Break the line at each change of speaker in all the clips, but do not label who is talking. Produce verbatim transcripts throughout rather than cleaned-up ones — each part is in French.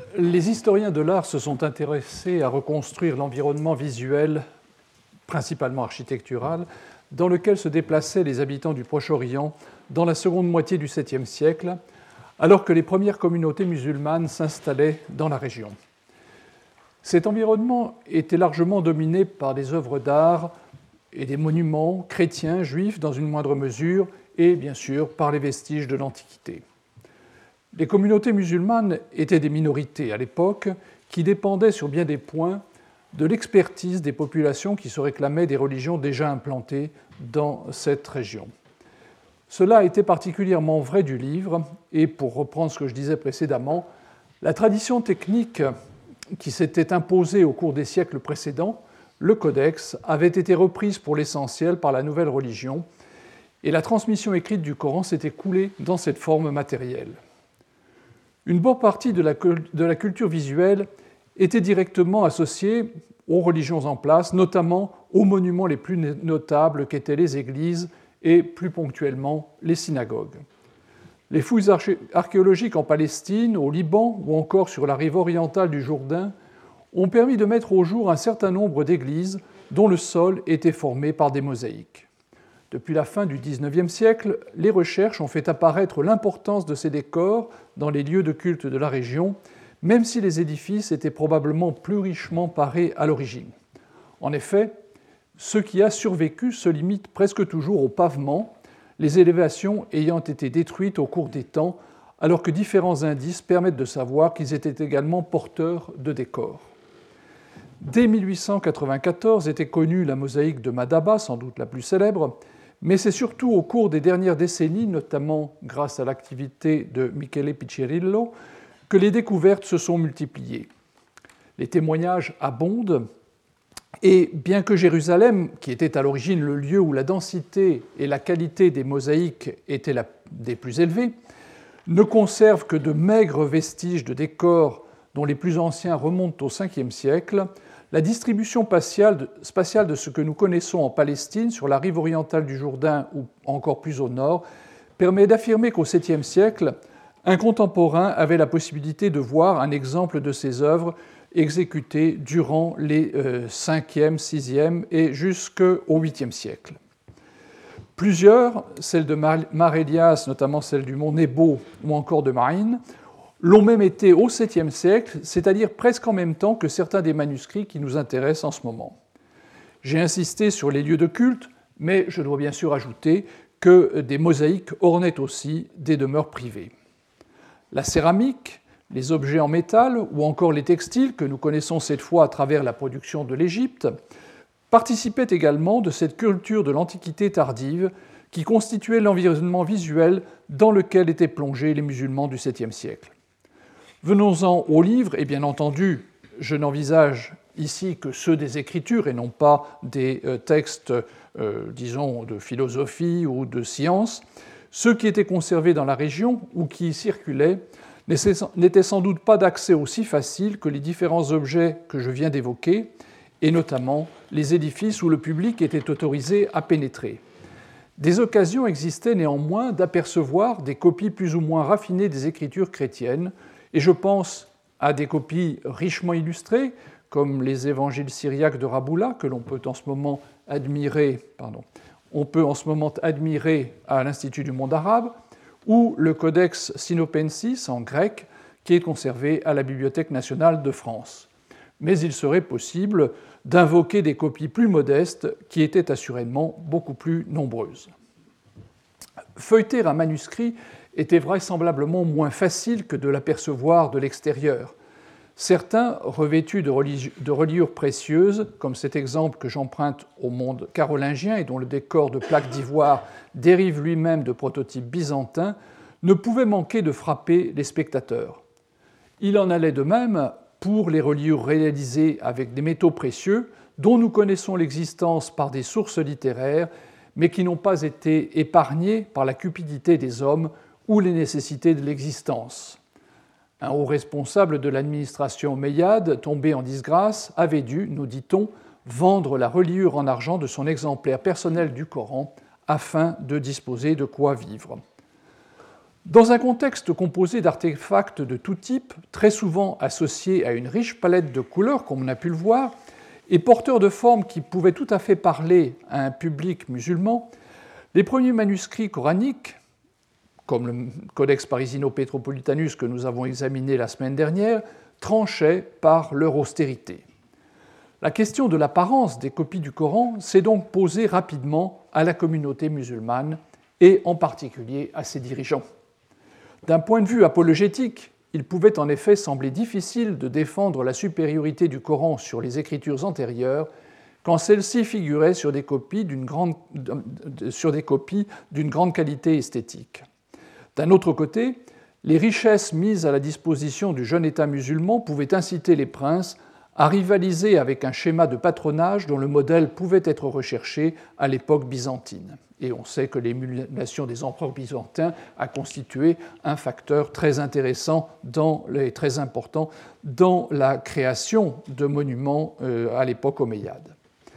les historiens de l'art se sont intéressés à reconstruire l'environnement visuel, principalement architectural, dans lequel se déplaçaient les habitants du Proche-Orient dans la seconde moitié du septième siècle, alors que les premières communautés musulmanes s'installaient dans la région. Cet environnement était largement dominé par des œuvres d'art et des monuments chrétiens, juifs dans une moindre mesure, et bien sûr par les vestiges de l'Antiquité. Les communautés musulmanes étaient des minorités à l'époque qui dépendaient sur bien des points de l'expertise des populations qui se réclamaient des religions déjà implantées dans cette région. Cela a été particulièrement vrai du livre, et pour reprendre ce que je disais précédemment, la tradition technique qui s'était imposée au cours des siècles précédents, le codex, avait été reprise pour l'essentiel par la nouvelle religion, et la transmission écrite du Coran s'était coulée dans cette forme matérielle. Une bonne partie de la, de la culture visuelle était directement associée aux religions en place, notamment aux monuments les plus notables qu'étaient les églises et plus ponctuellement les synagogues. Les fouilles archéologiques en Palestine, au Liban ou encore sur la rive orientale du Jourdain ont permis de mettre au jour un certain nombre d'églises dont le sol était formé par des mosaïques. Depuis la fin du dix-neuvième siècle, les recherches ont fait apparaître l'importance de ces décors dans les lieux de culte de la région, même si les édifices étaient probablement plus richement parés à l'origine. En effet, ce qui a survécu se limite presque toujours au pavement, les élévations ayant été détruites au cours des temps, alors que différents indices permettent de savoir qu'ils étaient également porteurs de décors. Dès mille huit cent quatre-vingt-quatorze était connue la mosaïque de Madaba, sans doute la plus célèbre, mais c'est surtout au cours des dernières décennies, notamment grâce à l'activité de Michele Piccirillo, que les découvertes se sont multipliées. Les témoignages abondent, et bien que Jérusalem, qui était à l'origine le lieu où la densité et la qualité des mosaïques étaient la, des plus élevées, ne conserve que de maigres vestiges de décors dont les plus anciens remontent au cinquième siècle, la distribution spatiale de ce que nous connaissons en Palestine, sur la rive orientale du Jourdain ou encore plus au nord, permet d'affirmer qu'au septième siècle, un contemporain avait la possibilité de voir un exemple de ces œuvres exécutées durant les cinquième, sixième et jusqu'au huitième siècle. Plusieurs, celles de Mar Elias, notamment celle du mont Nebo ou encore de Marine, l'ont même été au septième siècle, c'est-à-dire presque en même temps que certains des manuscrits qui nous intéressent en ce moment. J'ai insisté sur les lieux de culte, mais je dois bien sûr ajouter que des mosaïques ornaient aussi des demeures privées. La céramique, les objets en métal ou encore les textiles, que nous connaissons cette fois à travers la production de l'Égypte, participaient également de cette culture de l'Antiquité tardive qui constituait l'environnement visuel dans lequel étaient plongés les musulmans du septième siècle. Venons-en au livre, et bien entendu, je n'envisage ici que ceux des Écritures et non pas des textes, euh, disons, de philosophie ou de science. Ceux qui étaient conservés dans la région ou qui y circulaient n'étaient sans doute pas d'accès aussi facile que les différents objets que je viens d'évoquer, et notamment les édifices où le public était autorisé à pénétrer. Des occasions existaient néanmoins d'apercevoir des copies plus ou moins raffinées des Écritures chrétiennes, et je pense à des copies richement illustrées, comme les évangiles syriaques de Raboula, que l'on peut en ce moment admirer, pardon, on peut en ce moment admirer à l'Institut du monde arabe, ou le Codex Sinopensis en grec, qui est conservé à la Bibliothèque nationale de France. Mais il serait possible d'invoquer des copies plus modestes, qui étaient assurément beaucoup plus nombreuses. Feuilleter un manuscrit était vraisemblablement moins facile que de l'apercevoir de l'extérieur. Certains, revêtus de, religi- de reliures précieuses, comme cet exemple que j'emprunte au monde carolingien et dont le décor de plaques d'ivoire dérive lui-même de prototypes byzantins, ne pouvaient manquer de frapper les spectateurs. Il en allait de même pour les reliures réalisées avec des métaux précieux, dont nous connaissons l'existence par des sources littéraires, mais qui n'ont pas été épargnées par la cupidité des hommes ou les nécessités de l'existence. Un haut responsable de l'administration omeyyade, tombé en disgrâce, avait dû, nous dit-on, vendre la reliure en argent de son exemplaire personnel du Coran afin de disposer de quoi vivre. Dans un contexte composé d'artefacts de tout type, très souvent associés à une riche palette de couleurs, comme on a pu le voir, et porteurs de formes qui pouvaient tout à fait parler à un public musulman, les premiers manuscrits coraniques, comme le Codex Parisino-Petropolitanus que nous avons examiné la semaine dernière, tranchaient par leur austérité. La question de l'apparence des copies du Coran s'est donc posée rapidement à la communauté musulmane et en particulier à ses dirigeants. D'un point de vue apologétique, il pouvait en effet sembler difficile de défendre la supériorité du Coran sur les écritures antérieures quand celles-ci figuraient sur des copies d'une grande, sur des copies d'une grande qualité esthétique. D'un autre côté, les richesses mises à la disposition du jeune État musulman pouvaient inciter les princes à rivaliser avec un schéma de patronage dont le modèle pouvait être recherché à l'époque byzantine. Et on sait que l'émulation des empereurs byzantins a constitué un facteur très intéressant dans les, très important dans la création de monuments euh, à l'époque omeyyade.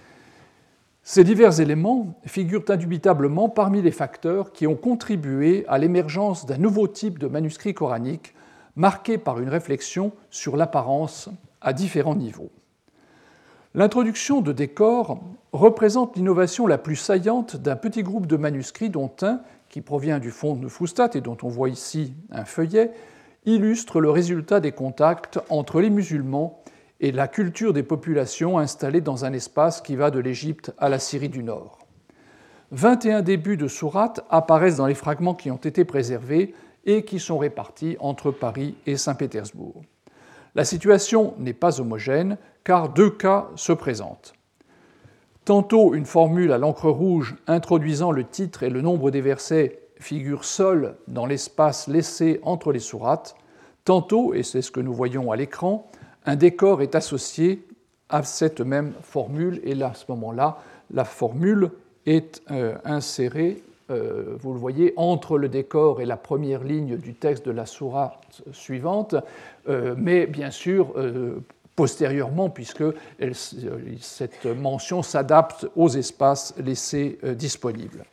Ces divers éléments figurent indubitablement parmi les facteurs qui ont contribué à l'émergence d'un nouveau type de manuscrit coranique marqué par une réflexion sur l'apparence à différents niveaux. L'introduction de décors représente l'innovation la plus saillante d'un petit groupe de manuscrits dont un, qui provient du fond de Fustat et dont on voit ici un feuillet, illustre le résultat des contacts entre les musulmans et la culture des populations installées dans un espace qui va de l'Égypte à la Syrie du Nord. vingt et un débuts de sourates apparaissent dans les fragments qui ont été préservés et qui sont répartis entre Paris et Saint-Pétersbourg. La situation n'est pas homogène, car deux cas se présentent. Tantôt, une formule à l'encre rouge introduisant le titre et le nombre des versets figure seule dans l'espace laissé entre les sourates. Tantôt, et c'est ce que nous voyons à l'écran, un décor est associé à cette même formule, et là, à ce moment-là, la formule est euh, insérée, euh, vous le voyez, entre le décor et la première ligne du texte de la sourate suivante, euh, mais bien sûr, euh, postérieurement, puisque elle, cette mention s'adapte aux espaces laissés euh, disponibles.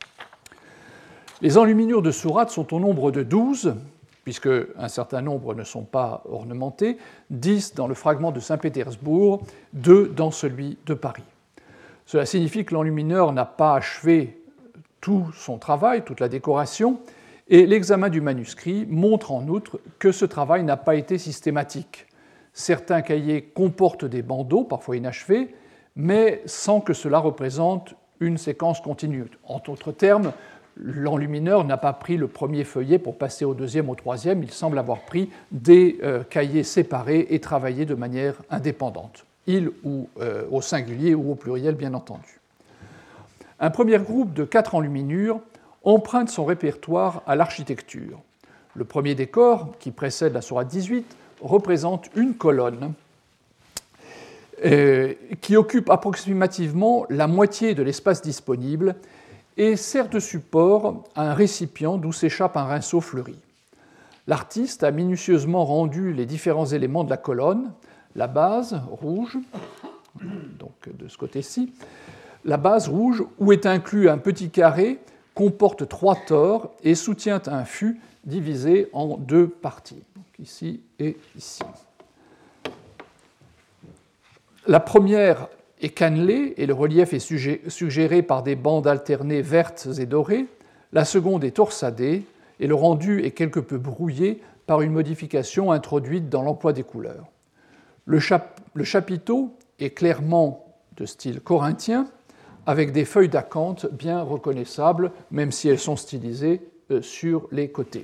Les enluminures de sourates sont au nombre de douze, puisque un certain nombre ne sont pas ornementés, dix dans le fragment de Saint-Pétersbourg, deux dans celui de Paris. Cela signifie que l'enlumineur n'a pas achevé tout son travail, toute la décoration, et l'examen du manuscrit montre en outre que ce travail n'a pas été systématique. Certains cahiers comportent des bandeaux, parfois inachevés, mais sans que cela représente une séquence continue. En d'autres termes, l'enlumineur n'a pas pris le premier feuillet pour passer au deuxième, au troisième. Il semble avoir pris des euh, cahiers séparés et travaillé de manière indépendante. Il ou euh, au singulier ou au pluriel, bien entendu. Un premier groupe de quatre enluminures emprunte son répertoire à l'architecture. Le premier décor, qui précède la sourate dix-huit, représente une colonne euh, qui occupe approximativement la moitié de l'espace disponible et sert de support à un récipient d'où s'échappe un rinceau fleuri. L'artiste a minutieusement rendu les différents éléments de la colonne, la base rouge, donc de ce côté-ci, la base rouge où est inclus un petit carré comporte trois tores et soutient un fût divisé en deux parties, donc ici et ici. La première est cannelée et le relief est suggéré par des bandes alternées vertes et dorées. La seconde est torsadée et le rendu est quelque peu brouillé par une modification introduite dans l'emploi des couleurs. Le, chap- le chapiteau est clairement de style corinthien, avec des feuilles d'acanthe bien reconnaissables, même si elles sont stylisées sur les côtés.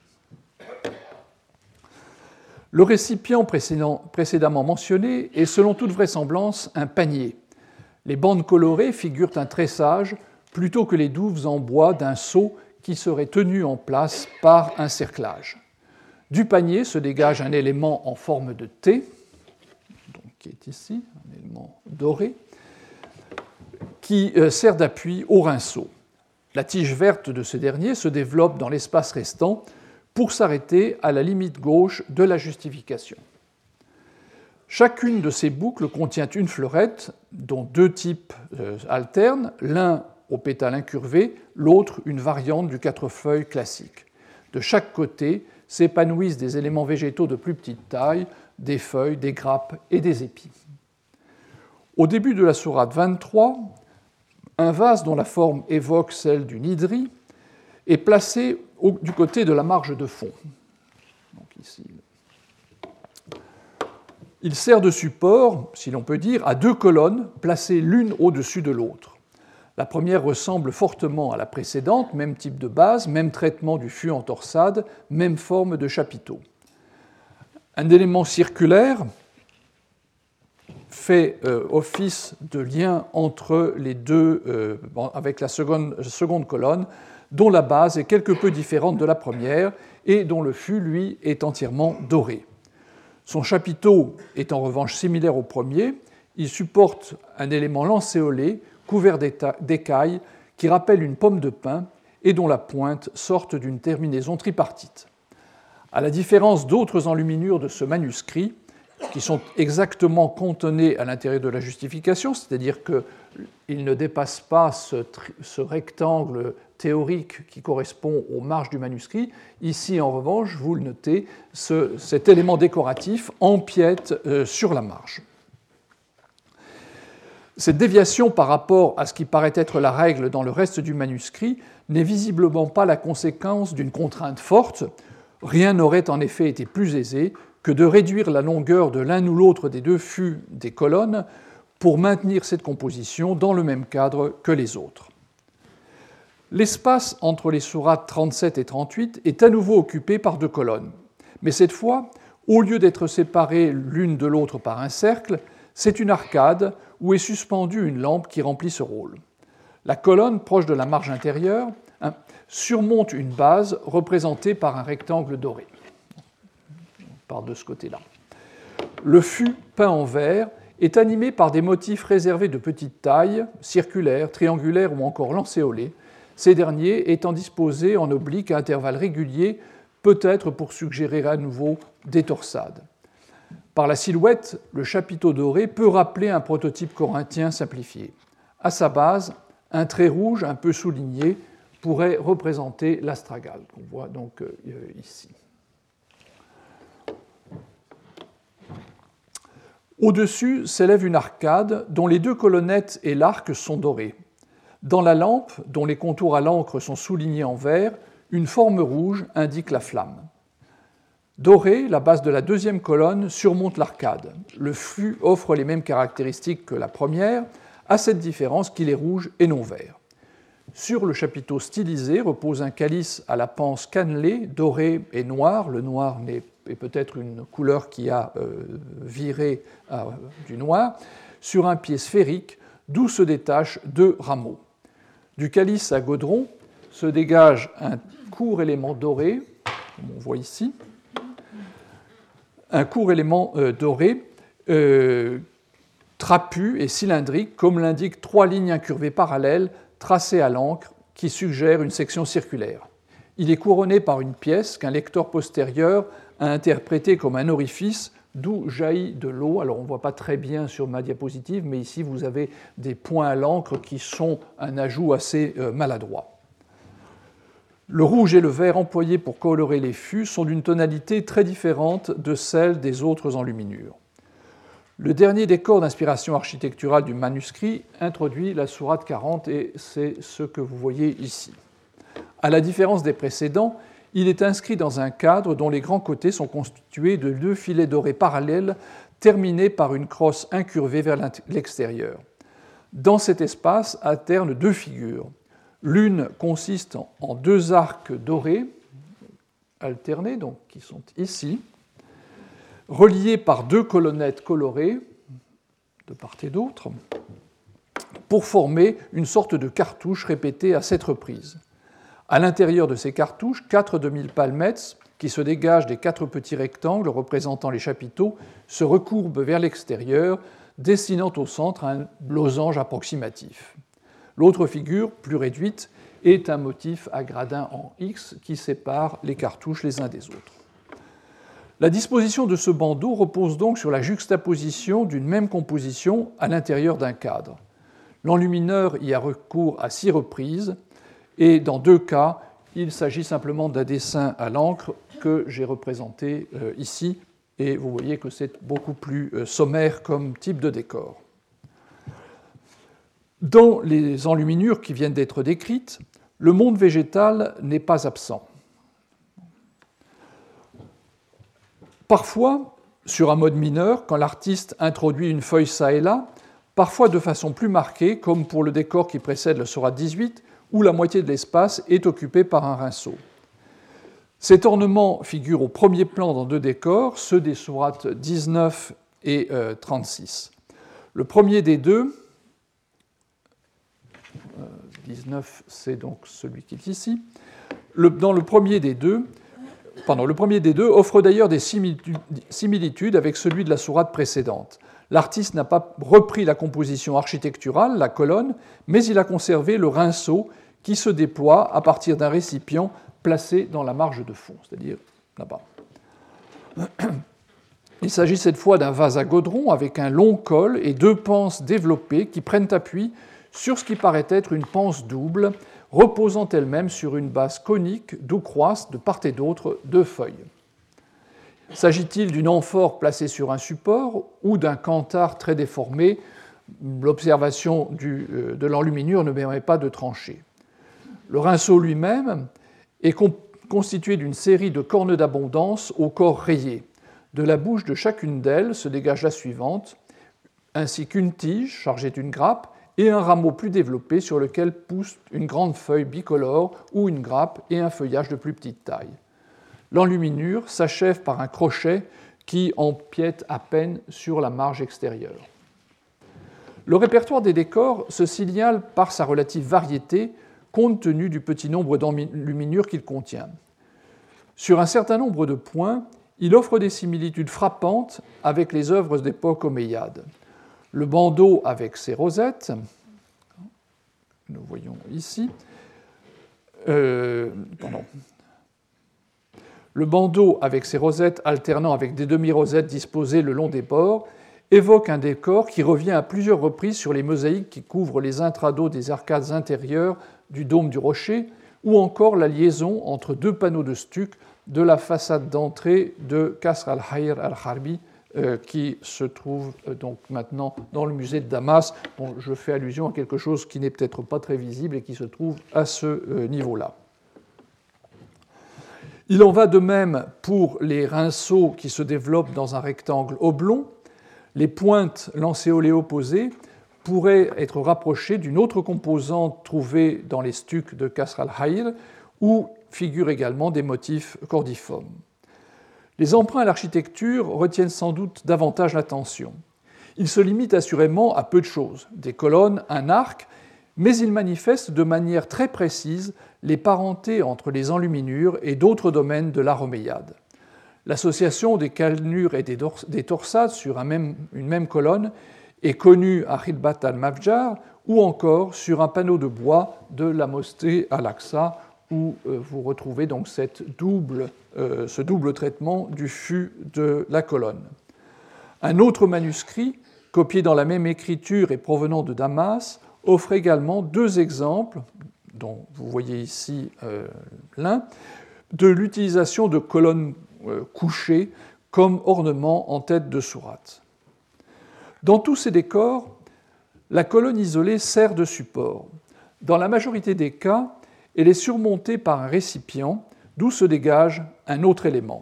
Le récipient précédemment mentionné est selon toute vraisemblance un panier. Les bandes colorées figurent un tressage plutôt que les douves en bois d'un seau qui serait tenu en place par un cerclage. Du panier se dégage un élément en forme de T, donc qui est ici, un élément doré, qui sert d'appui au rinceau. La tige verte de ce dernier se développe dans l'espace restant pour s'arrêter à la limite gauche de la justification. Chacune de ces boucles contient une fleurette dont deux types alternent, l'un au pétale incurvé, l'autre une variante du quatre feuilles classique. De chaque côté s'épanouissent des éléments végétaux de plus petite taille, des feuilles, des grappes et des épis. Au début de la sourate vingt-trois, un vase dont la forme évoque celle d'une hydrie est placé au, du côté de la marge de fond. Donc ici, il sert de support, si l'on peut dire, à deux colonnes placées l'une au-dessus de l'autre. La première ressemble fortement à la précédente, même type de base, même traitement du fût en torsade, même forme de chapiteau. Un élément circulaire fait euh, office de lien entre les deux, euh, avec la seconde, seconde colonne, dont la base est quelque peu différente de la première et dont le fût, lui, est entièrement doré. Son chapiteau est en revanche similaire au premier. Il supporte un élément lancéolé couvert d'écailles qui rappelle une pomme de pin et dont la pointe sort d'une terminaison tripartite. À la différence d'autres enluminures de ce manuscrit, qui sont exactement contenues à l'intérieur de la justification, c'est-à-dire qu'il ne dépasse pas ce, ce rectangle théorique qui correspond aux marges du manuscrit. Ici, en revanche, vous le notez, ce, cet élément décoratif empiète euh, sur la marge. Cette déviation par rapport à ce qui paraît être la règle dans le reste du manuscrit n'est visiblement pas la conséquence d'une contrainte forte. Rien n'aurait en effet été plus aisé que de réduire la longueur de l'un ou l'autre des deux fûts des colonnes pour maintenir cette composition dans le même cadre que les autres. L'espace entre les sourates trente-sept et trente-huit est à nouveau occupé par deux colonnes, mais cette fois, au lieu d'être séparées l'une de l'autre par un cercle, c'est une arcade où est suspendue une lampe qui remplit ce rôle. La colonne, proche de la marge intérieure, hein, surmonte une base représentée par un rectangle doré. On part de ce côté-là. Le fût, peint en vert, est animé par des motifs réservés de petite taille, circulaires, triangulaires ou encore lancéolés, ces derniers étant disposés en oblique à intervalles réguliers, peut-être pour suggérer à nouveau des torsades. Par la silhouette, le chapiteau doré peut rappeler un prototype corinthien simplifié. À sa base, un trait rouge un peu souligné pourrait représenter l'astragale, qu'on voit donc euh, ici. Au-dessus s'élève une arcade dont les deux colonnettes et l'arc sont dorés. Dans la lampe, dont les contours à l'encre sont soulignés en vert, une forme rouge indique la flamme. Dorée, la base de la deuxième colonne surmonte l'arcade. Le fût offre les mêmes caractéristiques que la première, à cette différence qu'il est rouge et non vert. Sur le chapiteau stylisé repose un calice à la panse cannelée, doré et noir. Le noir est peut-être une couleur qui a euh, viré euh, du noir, sur un pied sphérique d'où se détachent deux rameaux. Du calice à godron se dégage un court élément doré, comme on voit ici, un court élément euh, doré, euh, trapu et cylindrique, comme l'indiquent trois lignes incurvées parallèles tracées à l'encre qui suggèrent une section circulaire. Il est couronné par une pièce qu'un lecteur postérieur a interprétée comme un orifice d'où jaillit de l'eau. Alors on ne voit pas très bien sur ma diapositive, mais ici vous avez des points à l'encre qui sont un ajout assez euh, maladroit. Le rouge et le vert employés pour colorer les fûts sont d'une tonalité très différente de celle des autres enluminures. Le dernier décor d'inspiration architecturale du manuscrit introduit la sourate quarante et c'est ce que vous voyez ici. À la différence des précédents, il est inscrit dans un cadre dont les grands côtés sont constitués de deux filets dorés parallèles terminés par une crosse incurvée vers l'extérieur. Dans cet espace alternent deux figures. L'une consiste en deux arcs dorés alternés, donc qui sont ici, reliés par deux colonnettes colorées de part et d'autre, pour former une sorte de cartouche répétée à sept reprises. À l'intérieur de ces cartouches, quatre demi-palmettes qui se dégagent des quatre petits rectangles représentant les chapiteaux se recourbent vers l'extérieur, dessinant au centre un losange approximatif. L'autre figure, plus réduite, est un motif à gradins en X qui sépare les cartouches les uns des autres. La disposition de ce bandeau repose donc sur la juxtaposition d'une même composition à l'intérieur d'un cadre. L'enlumineur y a recours à six reprises, et dans deux cas, il s'agit simplement d'un dessin à l'encre que j'ai représenté euh, ici, et vous voyez que c'est beaucoup plus euh, sommaire comme type de décor. Dans les enluminures qui viennent d'être décrites, le monde végétal n'est pas absent. Parfois, sur un mode mineur, quand l'artiste introduit une feuille çà et là, parfois de façon plus marquée, comme pour le décor qui précède le sourate dix-huit, où la moitié de l'espace est occupée par un rinceau. Cet ornement figure au premier plan dans deux décors, ceux des sourates dix-neuf et euh, trente-six. Le premier des deux, euh, dix-neuf, c'est donc celui qui est ici, le, dans le premier des deux, pardon, le premier des deux offre d'ailleurs des similitudes avec celui de la sourate précédente. L'artiste n'a pas repris la composition architecturale, la colonne, mais il a conservé le rinceau qui se déploie à partir d'un récipient placé dans la marge de fond, c'est-à-dire là-bas. Il s'agit cette fois d'un vase à godron avec un long col et deux panses développées qui prennent appui sur ce qui paraît être une panse double, reposant elle-même sur une base conique d'où croissent de part et d'autre deux feuilles. S'agit-il d'une amphore placée sur un support ou d'un canthare très déformé? L'observation du, euh, de l'enluminure ne permet pas de trancher. Le rinceau lui-même est con- constitué d'une série de cornes d'abondance au corps rayé. De la bouche de chacune d'elles se dégage la suivante, ainsi qu'une tige chargée d'une grappe et un rameau plus développé sur lequel pousse une grande feuille bicolore ou une grappe et un feuillage de plus petite taille. L'enluminure s'achève par un crochet qui empiète à peine sur la marge extérieure. Le répertoire des décors se signale par sa relative variété compte tenu du petit nombre d'enluminures qu'il contient. Sur un certain nombre de points, il offre des similitudes frappantes avec les œuvres d'époque omeyyade. Le bandeau avec ses rosettes, nous voyons ici, euh, pardon, le bandeau avec ses rosettes alternant avec des demi-rosettes disposées le long des bords évoque un décor qui revient à plusieurs reprises sur les mosaïques qui couvrent les intrados des arcades intérieures du dôme du rocher, ou encore la liaison entre deux panneaux de stuc de la façade d'entrée de Qasr al-Hayr al-Harbi, euh, qui se trouve euh, donc maintenant dans le musée de Damas. Bon, je fais allusion à quelque chose qui n'est peut-être pas très visible et qui se trouve à ce euh, niveau-là. Il en va de même pour les rinceaux qui se développent dans un rectangle oblong. Les pointes lancéolées opposées pourraient être rapprochées d'une autre composante trouvée dans les stucs de Qasr al-Hayr, où figurent également des motifs cordiformes. Les emprunts à l'architecture retiennent sans doute davantage l'attention. Ils se limitent assurément à peu de choses, des colonnes, un arc, mais ils manifestent de manière très précise les parentés entre les enluminures et d'autres domaines de l'art omeyyade. L'association des cannelures et des torsades sur un même, une même colonne est connue à Khilbat al-Mafjar ou encore sur un panneau de bois de la mosquée Al-Aqsa, où euh, vous retrouvez donc cette double, euh, ce double traitement du fût de la colonne. Un autre manuscrit, copié dans la même écriture et provenant de Damas, offre également deux exemples, dont vous voyez ici euh, l'un, de l'utilisation de colonnes euh, couchées comme ornement en tête de sourate. Dans tous ces décors, la colonne isolée sert de support. Dans la majorité des cas, elle est surmontée par un récipient, d'où se dégage un autre élément.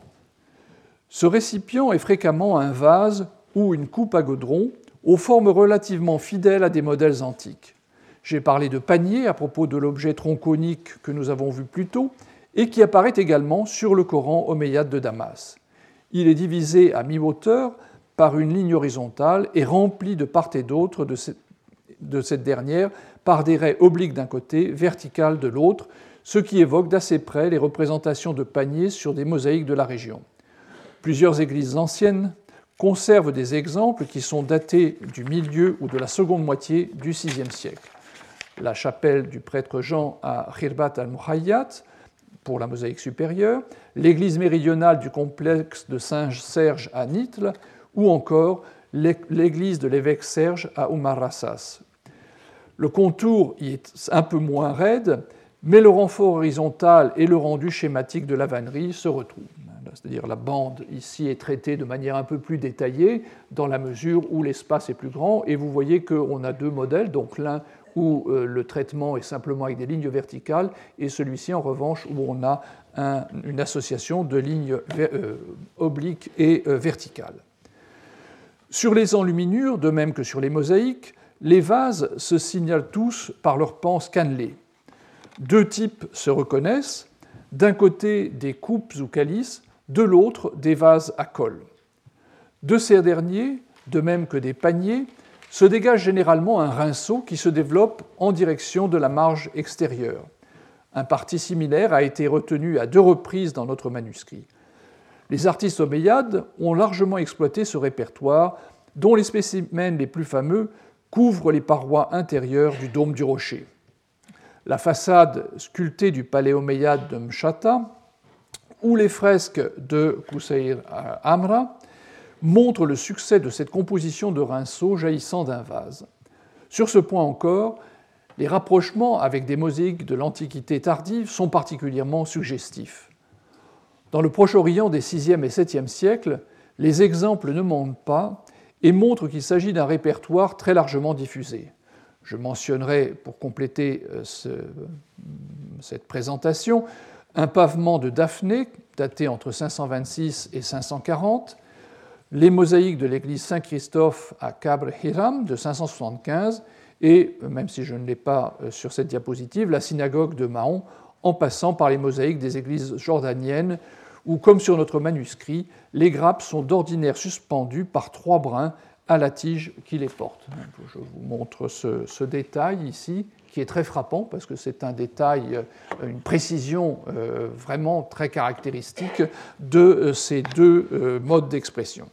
Ce récipient est fréquemment un vase ou une coupe à godron, aux formes relativement fidèles à des modèles antiques. J'ai parlé de panier à propos de l'objet tronconique que nous avons vu plus tôt, et qui apparaît également sur le Coran omeyyade de Damas. Il est divisé à mi-hauteur par une ligne horizontale et rempli de part et d'autre de cette, de cette dernière par des raies obliques d'un côté, verticales de l'autre, ce qui évoque d'assez près les représentations de paniers sur des mosaïques de la région. Plusieurs églises anciennes conservent des exemples qui sont datés du milieu ou de la seconde moitié du sixième siècle. La chapelle du prêtre Jean à Khirbat al-Muhayyat, pour la mosaïque supérieure, l'église méridionale du complexe de Saint-Serge à Nitl, ou encore l'église de l'évêque Serge à Oumar Rassas. Le contour y est un peu moins raide, mais le renfort horizontal et le rendu schématique de la vannerie se retrouvent. C'est-à-dire la bande ici est traitée de manière un peu plus détaillée dans la mesure où l'espace est plus grand, et vous voyez qu'on a deux modèles, donc l'un où euh, le traitement est simplement avec des lignes verticales, et celui-ci en revanche où on a un, une association de lignes euh, obliques et euh, verticales. Sur les enluminures, de même que sur les mosaïques, les vases se signalent tous par leurs panses cannelées. Deux types se reconnaissent, d'un côté des coupes ou calices, de l'autre des vases à col. De ces derniers, de même que des paniers, se dégage généralement un rinceau qui se développe en direction de la marge extérieure. Un parti similaire a été retenu à deux reprises dans notre manuscrit. Les artistes omeyyades ont largement exploité ce répertoire, dont les spécimens les plus fameux couvrent les parois intérieures du dôme du rocher. La façade sculptée du palais omeyyade de Mshata ou les fresques de Qusayr Amra montrent le succès de cette composition de rinceaux jaillissant d'un vase. Sur ce point encore, les rapprochements avec des mosaïques de l'Antiquité tardive sont particulièrement suggestifs. Dans le Proche-Orient des sixième et septième siècles, les exemples ne manquent pas et montrent qu'il s'agit d'un répertoire très largement diffusé. Je mentionnerai, pour compléter ce, cette présentation, un pavement de Daphné, daté entre cinq cent vingt-six et cinq cent quarante, les mosaïques de l'église Saint-Christophe à Qabr Hiram de cinq cent soixante-quinze, et, même si je ne l'ai pas sur cette diapositive, la synagogue de Mahon, en passant par les mosaïques des églises jordaniennes, où, comme sur notre manuscrit, les grappes sont d'ordinaire suspendues par trois brins à la tige qui les porte. Je vous montre ce, ce détail ici, qui est très frappant, parce que c'est un détail, une précision euh, vraiment très caractéristique de ces deux modes d'expression.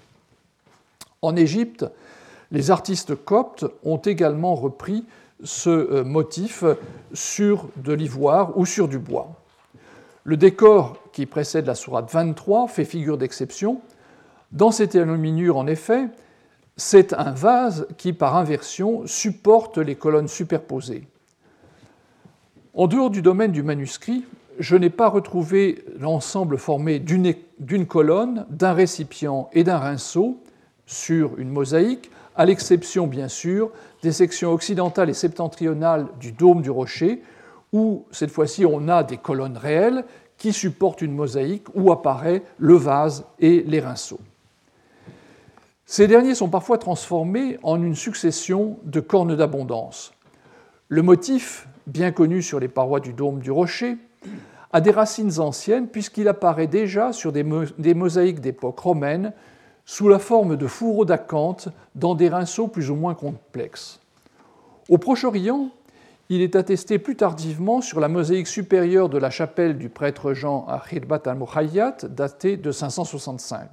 En Égypte, les artistes coptes ont également repris ce motif sur de l'ivoire ou sur du bois. Le décor qui précède la sourate vingt-trois fait figure d'exception. Dans cette enluminure, en effet, c'est un vase qui, par inversion, supporte les colonnes superposées. En dehors du domaine du manuscrit, je n'ai pas retrouvé l'ensemble formé d'une, d'une colonne, d'un récipient et d'un rinceau sur une mosaïque, à l'exception, bien sûr, des sections occidentales et septentrionales du dôme du rocher, où, cette fois-ci, on a des colonnes réelles qui supportent une mosaïque où apparaît le vase et les rinceaux. Ces derniers sont parfois transformés en une succession de cornes d'abondance. Le motif, bien connu sur les parois du dôme du rocher, a des racines anciennes puisqu'il apparaît déjà sur des, mo- des mosaïques d'époque romaine sous la forme de fourreaux d'acanthe dans des rinceaux plus ou moins complexes. Au Proche-Orient, il est attesté plus tardivement sur la mosaïque supérieure de la chapelle du prêtre Jean à Khirbat al-Mukhayyat, datée de cinq cent soixante-cinq.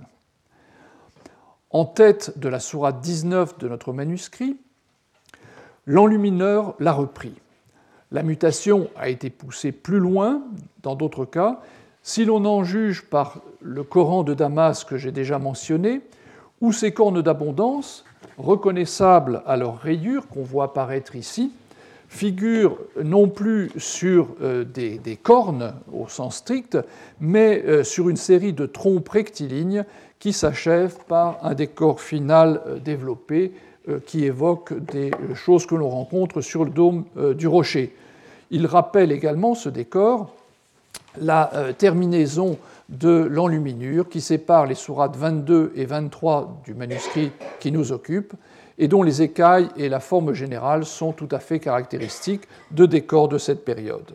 En tête de la sourate dix-neuf de notre manuscrit, l'enlumineur l'a repris. La mutation a été poussée plus loin, dans d'autres cas, si l'on en juge par le Coran de Damas que j'ai déjà mentionné, où ces cornes d'abondance, reconnaissables à leurs rayures, qu'on voit apparaître ici, figurent non plus sur euh, des, des cornes au sens strict, mais euh, sur une série de trompes rectilignes qui s'achèvent par un décor final euh, développé euh, qui évoque des choses que l'on rencontre sur le dôme euh, du rocher. Il rappelle également, ce décor, la euh, terminaison de l'enluminure qui sépare les sourates vingt-deux et vingt-trois du manuscrit qui nous occupe, et dont les écailles et la forme générale sont tout à fait caractéristiques de décors de cette période.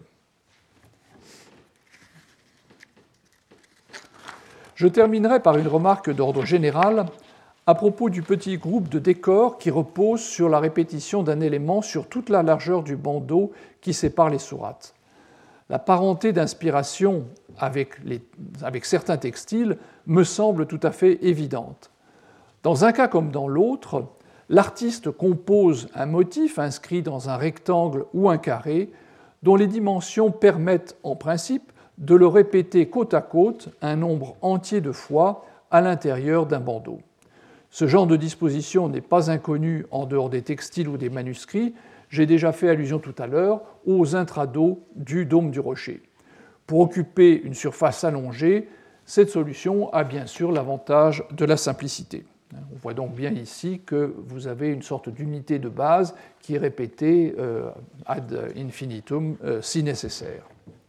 Je terminerai par une remarque d'ordre général à propos du petit groupe de décors qui repose sur la répétition d'un élément sur toute la largeur du bandeau qui sépare les sourates. La parenté d'inspiration avec, les, avec certains textiles me semble tout à fait évidente. Dans un cas comme dans l'autre, l'artiste compose un motif inscrit dans un rectangle ou un carré dont les dimensions permettent en principe de le répéter côte à côte un nombre entier de fois à l'intérieur d'un bandeau. Ce genre de disposition n'est pas inconnu en dehors des textiles ou des manuscrits, J'ai déjà fait allusion tout à l'heure aux intrados du dôme du rocher. Pour occuper une surface allongée, cette solution a bien sûr l'avantage de la simplicité. On voit donc bien ici que vous avez une sorte d'unité de base qui est répétée euh, ad infinitum euh, si nécessaire.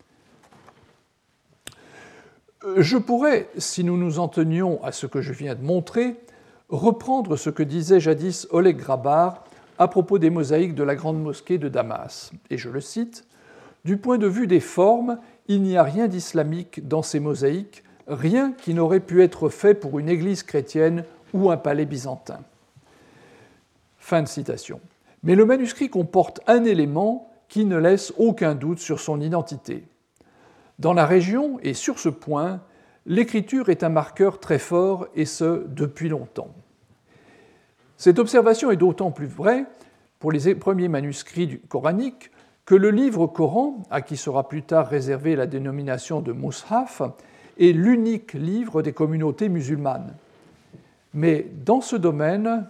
Je pourrais, si nous nous en tenions à ce que je viens de montrer, reprendre ce que disait jadis Oleg Grabar à propos des mosaïques de la grande mosquée de Damas. Et je le cite, « Du point de vue des formes, il n'y a rien d'islamique dans ces mosaïques, rien qui n'aurait pu être fait pour une église chrétienne ou un palais byzantin. » Fin de citation. Mais le manuscrit comporte un élément qui ne laisse aucun doute sur son identité. Dans la région, et sur ce point, l'écriture est un marqueur très fort, et ce, depuis longtemps. Cette observation est d'autant plus vraie pour les premiers manuscrits coraniques que le livre Coran, à qui sera plus tard réservée la dénomination de Mushaf, est l'unique livre des communautés musulmanes. Mais dans ce domaine,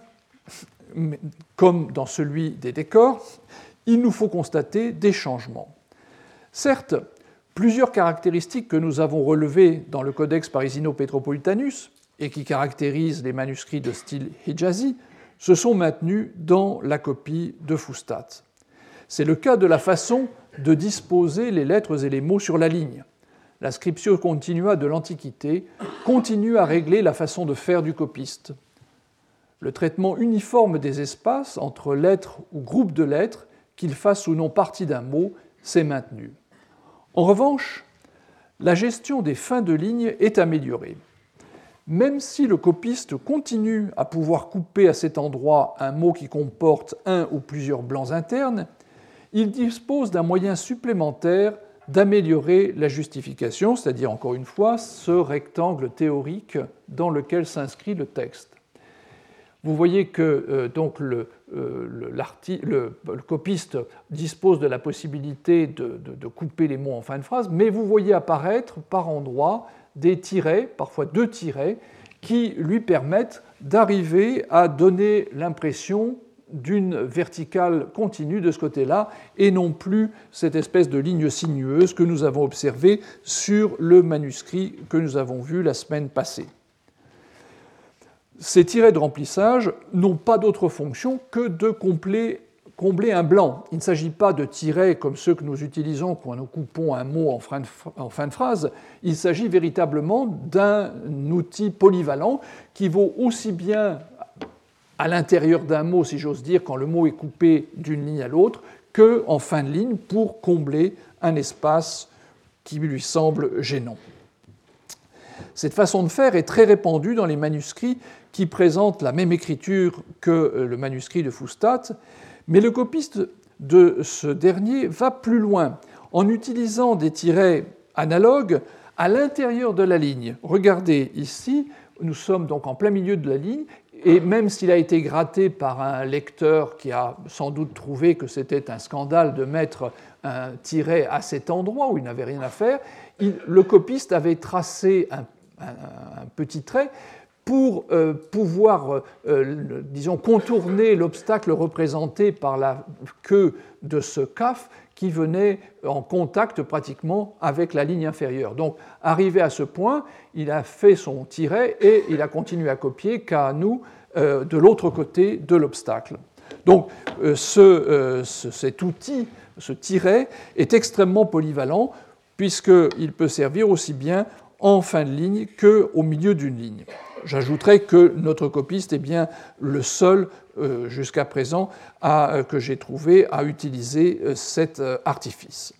comme dans celui des décors, il nous faut constater des changements. Certes, plusieurs caractéristiques que nous avons relevées dans le Codex Parisino-Petropolitanus et qui caractérisent les manuscrits de style hijazi se sont maintenues dans la copie de Fustat. C'est le cas de la façon de disposer les lettres et les mots sur la ligne. La scriptio continua de l'Antiquité continue à régler la façon de faire du copiste. Le traitement uniforme des espaces entre lettres ou groupes de lettres, qu'ils fassent ou non partie d'un mot, s'est maintenu. En revanche, la gestion des fins de ligne est améliorée. Même si le copiste continue à pouvoir couper à cet endroit un mot qui comporte un ou plusieurs blancs internes, il dispose d'un moyen supplémentaire d'améliorer la justification, c'est-à-dire, encore une fois, ce rectangle théorique dans lequel s'inscrit le texte. Vous voyez que euh, donc le, euh, le, le, le copiste dispose de la possibilité de, de, de couper les mots en fin de phrase, mais vous voyez apparaître par endroits des tirets, parfois deux tirets, qui lui permettent d'arriver à donner l'impression d'une verticale continue de ce côté-là, et non plus cette espèce de ligne sinueuse que nous avons observée sur le manuscrit que nous avons vu la semaine passée. Ces tirets de remplissage n'ont pas d'autre fonction que de combler, combler un blanc. Il ne s'agit pas de tirets comme ceux que nous utilisons quand nous coupons un mot en fin de, en fin de phrase. Il s'agit véritablement d'un outil polyvalent qui vaut aussi bien à l'intérieur d'un mot, si j'ose dire, quand le mot est coupé d'une ligne à l'autre, qu'en fin de ligne pour combler un espace qui lui semble gênant. Cette façon de faire est très répandue dans les manuscrits qui présentent la même écriture que le manuscrit de Fustat, mais le copiste de ce dernier va plus loin en utilisant des tirets analogues à l'intérieur de la ligne. Regardez ici, nous sommes donc en plein milieu de la ligne, et même s'il a été gratté par un lecteur qui a sans doute trouvé que c'était un scandale de mettre un tiret à cet endroit où il n'avait rien à faire, il, le copiste avait tracé un, un, un petit trait pour euh, pouvoir, euh, disons, contourner l'obstacle représenté par la queue de ce kaf qui venait en contact pratiquement avec la ligne inférieure. Donc, arrivé à ce point, il a fait son tiret et il a continué à copier qu'à nous, euh, de l'autre côté de l'obstacle. Donc, euh, ce, euh, ce, cet outil, ce tiret, est extrêmement polyvalent puisqu'il peut servir aussi bien en fin de ligne qu'au milieu d'une ligne. J'ajouterai que notre copiste est bien le seul euh, jusqu'à présent à, euh, que j'ai trouvé à utiliser euh, cet euh, artifice.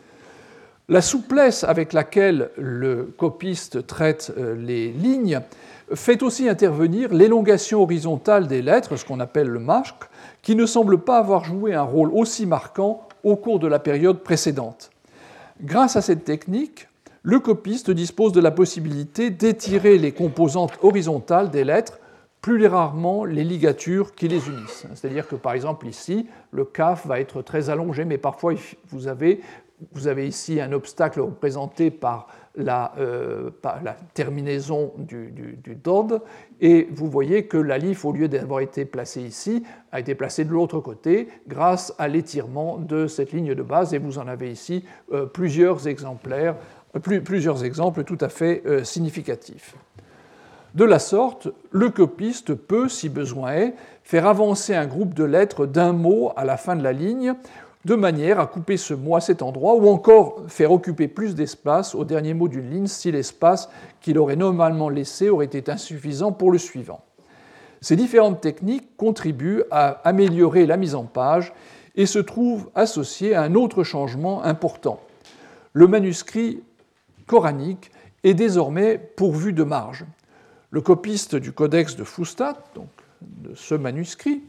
La souplesse avec laquelle le copiste traite euh, les lignes fait aussi intervenir l'élongation horizontale des lettres, ce qu'on appelle le mashq, qui ne semble pas avoir joué un rôle aussi marquant au cours de la période précédente. Grâce à cette technique, le copiste dispose de la possibilité d'étirer les composantes horizontales des lettres, plus rarement les ligatures qui les unissent. C'est-à-dire que, par exemple, ici, le kaf va être très allongé, mais parfois, vous avez, vous avez ici un obstacle représenté par la, euh, la terminaison du, du, du D O D, et vous voyez que l'alif, au lieu d'avoir été placé ici, a été placé de l'autre côté grâce à l'étirement de cette ligne de base, et vous en avez ici euh, plusieurs exemplaires, euh, plus, plusieurs exemples tout à fait euh, significatifs. De la sorte, le copiste peut, si besoin est, faire avancer un groupe de lettres d'un mot à la fin de la ligne, de manière à couper ce mot à cet endroit, ou encore faire occuper plus d'espace au dernier mot d'une ligne si l'espace qu'il aurait normalement laissé aurait été insuffisant pour le suivant. Ces différentes techniques contribuent à améliorer la mise en page et se trouvent associées à un autre changement important. Le manuscrit coranique est désormais pourvu de marge. Le copiste du codex de Fustat, donc de ce manuscrit,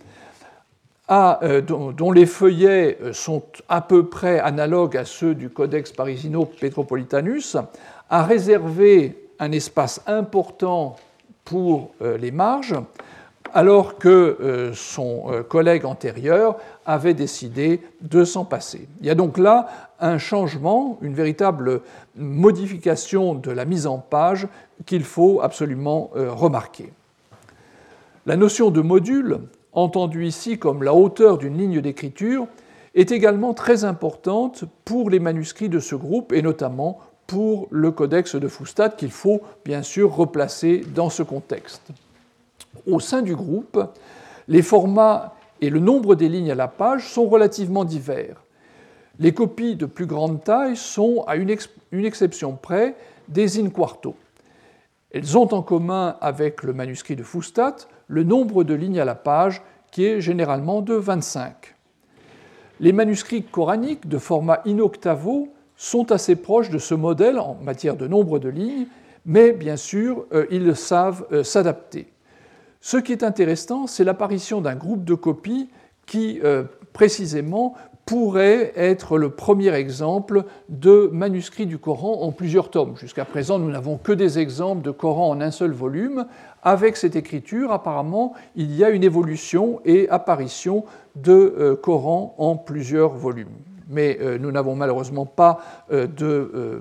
A, euh, dont, dont les feuillets sont à peu près analogues à ceux du Codex Parisino-Petropolitanus, a réservé un espace important pour euh, les marges, alors que euh, son euh, collègue antérieur avait décidé de s'en passer. Il y a donc là un changement, une véritable modification de la mise en page qu'il faut absolument euh, remarquer. La notion de module, entendue ici comme la hauteur d'une ligne d'écriture, est également très importante pour les manuscrits de ce groupe, et notamment pour le codex de Fustat, qu'il faut bien sûr replacer dans ce contexte. Au sein du groupe, les formats et le nombre des lignes à la page sont relativement divers. Les copies de plus grande taille sont, à une, ex- une exception près, des in quarto. Elles ont en commun avec le manuscrit de Fustat le nombre de lignes à la page, qui est généralement de vingt-cinq. Les manuscrits coraniques de format in octavo sont assez proches de ce modèle en matière de nombre de lignes, mais bien sûr, ils savent s'adapter. Ce qui est intéressant, c'est l'apparition d'un groupe de copies qui, précisément, pourrait être le premier exemple de manuscrits du Coran en plusieurs tomes. Jusqu'à présent, nous n'avons que des exemples de Coran en un seul volume. Avec cette écriture, apparemment, il y a une évolution et apparition de euh, Coran en plusieurs volumes. Mais euh, nous n'avons malheureusement pas euh, de euh,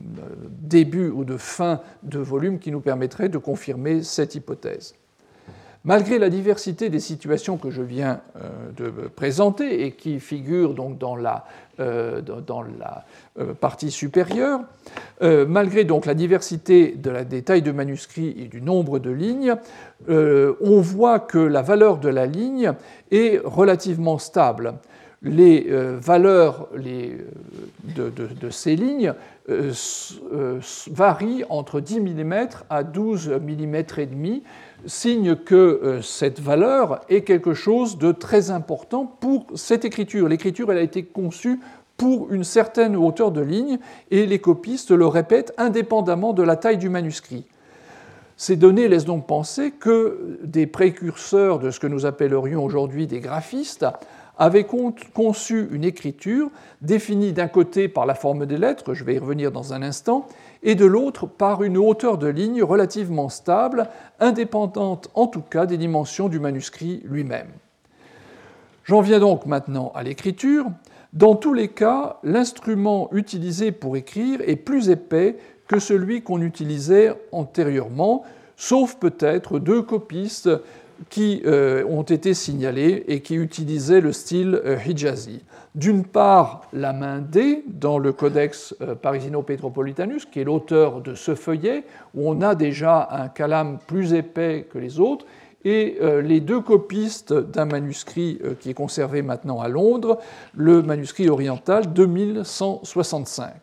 début ou de fin de volume qui nous permettrait de confirmer cette hypothèse. Malgré la diversité des situations que je viens de présenter et qui figurent donc dans la, euh, dans la partie supérieure, euh, malgré donc la diversité de la, des tailles de manuscrits et du nombre de lignes, euh, on voit que la valeur de la ligne est relativement stable. Les euh, valeurs les, de, de, de ces lignes euh, euh, varient entre dix millimètres à douze millimètres et demi, signe que euh, cette valeur est quelque chose de très important pour cette écriture. L'écriture, elle a été conçue pour une certaine hauteur de ligne et les copistes le répètent indépendamment de la taille du manuscrit. Ces données laissent donc penser que des précurseurs de ce que nous appellerions aujourd'hui des graphistes avaient conçu une écriture définie d'un côté par la forme des lettres, je vais y revenir dans un instant, et de l'autre par une hauteur de ligne relativement stable, indépendante en tout cas des dimensions du manuscrit lui-même. J'en viens donc maintenant à l'écriture. Dans tous les cas, l'instrument utilisé pour écrire est plus épais que celui qu'on utilisait antérieurement, sauf peut-être deux copistes qui euh, ont été signalés et qui utilisaient le style euh, hijazi. D'une part, la main D dans le Codex euh, Parisino-Petropolitanus, qui est l'auteur de ce feuillet, où on a déjà un calame plus épais que les autres, et euh, les deux copistes d'un manuscrit euh, qui est conservé maintenant à Londres, le manuscrit oriental deux mille cent soixante-cinq.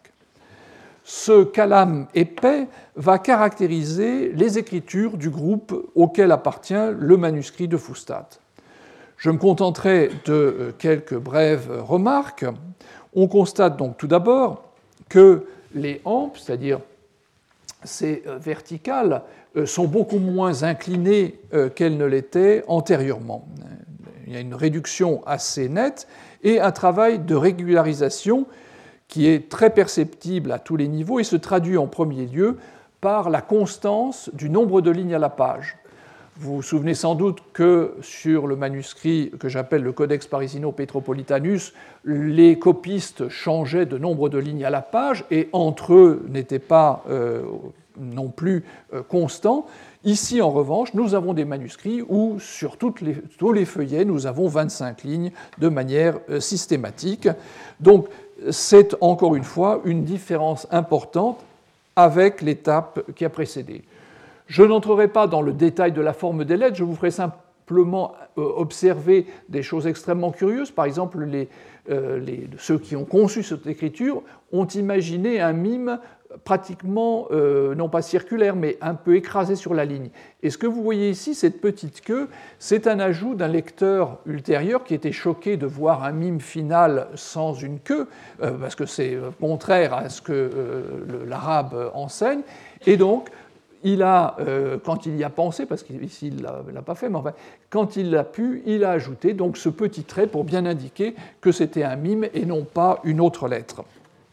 Ce calame épais va caractériser les écritures du groupe auquel appartient le manuscrit de Fustat. Je me contenterai de quelques brèves remarques. On constate donc tout d'abord que les hampes, c'est-à-dire ces verticales, sont beaucoup moins inclinées qu'elles ne l'étaient antérieurement. Il y a une réduction assez nette et un travail de régularisation qui est très perceptible à tous les niveaux et se traduit en premier lieu par la constance du nombre de lignes à la page. Vous vous souvenez sans doute que sur le manuscrit que j'appelle le Codex Parisino-Petropolitanus, les copistes changeaient de nombre de lignes à la page et entre eux n'étaient pas euh, non plus euh, constants. Ici, en revanche, nous avons des manuscrits où, sur toutes les, tous les feuillets, nous avons vingt-cinq lignes de manière euh, systématique. Donc, c'est encore une fois une différence importante avec l'étape qui a précédé. Je n'entrerai pas dans le détail de la forme des lettres, je vous ferai simplement observer des choses extrêmement curieuses. Par exemple, les, euh, les, ceux qui ont conçu cette écriture ont imaginé un mime pratiquement, euh, non pas circulaire, mais un peu écrasé sur la ligne. Et ce que vous voyez ici, cette petite queue, c'est un ajout d'un lecteur ultérieur qui était choqué de voir un mime final sans une queue, euh, parce que c'est contraire à ce que euh, l'arabe enseigne. Et donc, il a, euh, quand il y a pensé, parce qu'ici il ne l'a pas fait, mais enfin, quand il l'a pu, il a ajouté donc ce petit trait pour bien indiquer que c'était un mime et non pas une autre lettre.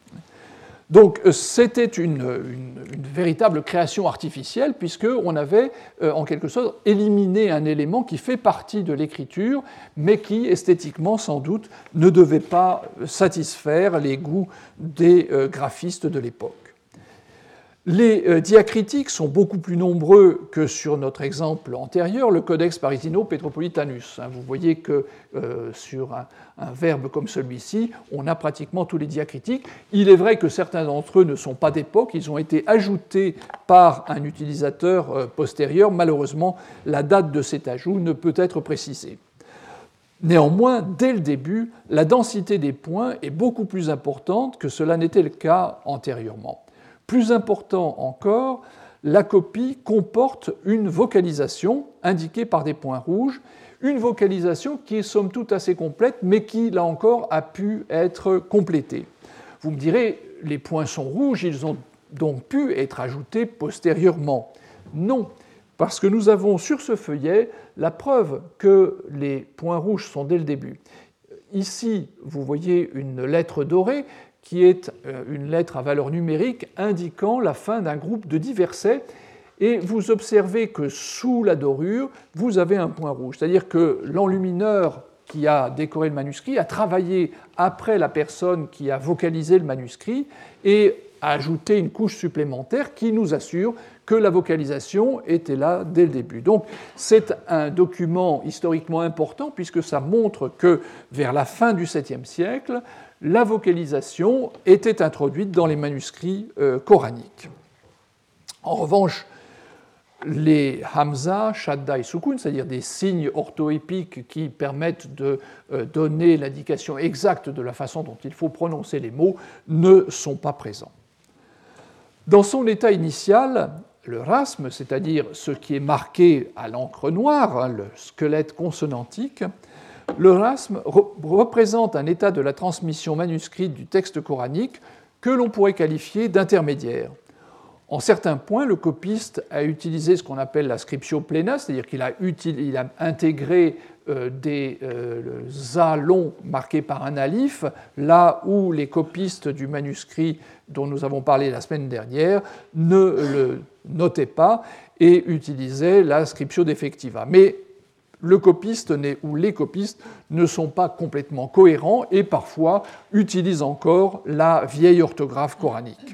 Donc c'était une, une, une véritable création artificielle, puisqu'on avait euh, en quelque sorte éliminé un élément qui fait partie de l'écriture, mais qui esthétiquement sans doute ne devait pas satisfaire les goûts des euh, graphistes de l'époque. Les diacritiques sont beaucoup plus nombreux que sur notre exemple antérieur, le Codex Parisino-Petropolitanus. Vous voyez que euh, sur un, un verbe comme celui-ci, on a pratiquement tous les diacritiques. Il est vrai que certains d'entre eux ne sont pas d'époque, ils ont été ajoutés par un utilisateur euh, postérieur. Malheureusement, la date de cet ajout ne peut être précisée. Néanmoins, dès le début, la densité des points est beaucoup plus importante que cela n'était le cas antérieurement. Plus important encore, la copie comporte une vocalisation indiquée par des points rouges, une vocalisation qui est somme toute assez complète, mais qui, là encore, a pu être complétée. Vous me direz, les points sont rouges, ils ont donc pu être ajoutés postérieurement. Non, parce que nous avons sur ce feuillet la preuve que les points rouges sont dès le début. Ici, vous voyez une lettre dorée, qui est une lettre à valeur numérique indiquant la fin d'un groupe de dix versets, et vous observez que sous la dorure, vous avez un point rouge. C'est-à-dire que l'enlumineur qui a décoré le manuscrit a travaillé après la personne qui a vocalisé le manuscrit et a ajouté une couche supplémentaire qui nous assure que la vocalisation était là dès le début. Donc c'est un document historiquement important puisque ça montre que vers la fin du septième siècle, la vocalisation était introduite dans les manuscrits euh, coraniques. En revanche, les hamza, shadda et sukun, c'est-à-dire des signes orthoépiques qui permettent de euh, donner l'indication exacte de la façon dont il faut prononcer les mots, ne sont pas présents. Dans son état initial, le rasme, c'est-à-dire ce qui est marqué à l'encre noire, hein, le squelette consonantique, le rasme représente un état de la transmission manuscrite du texte coranique que l'on pourrait qualifier d'intermédiaire. En certains points, le copiste a utilisé ce qu'on appelle la scriptio plena, c'est-à-dire qu'il a, il a intégré euh, des euh, za longs marqués par un alif, là où les copistes du manuscrit dont nous avons parlé la semaine dernière ne le notaient pas et utilisaient la scriptio defectiva. Mais le copiste ou les copistes ne sont pas complètement cohérents et parfois utilisent encore la vieille orthographe coranique.